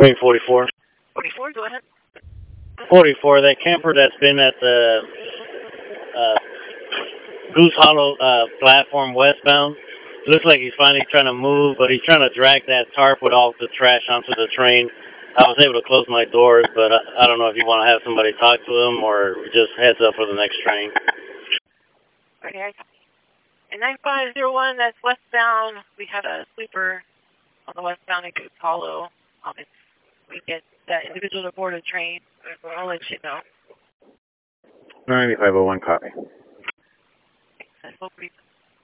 Green 44. 44, go ahead. 44, that camper that's been at the Goose Hollow platform westbound. Looks like he's finally trying to move, but he's trying to drag that tarp with all the trash onto the train. I was able to close my doors, but I don't know if you want to have somebody talk to him or just heads up for the next train. Okay. In 9501, that's westbound. We have a sleeper on the westbound in Goose Hollow. If we get that individual to board a train, I'll let you know. 9501, copy. That's what we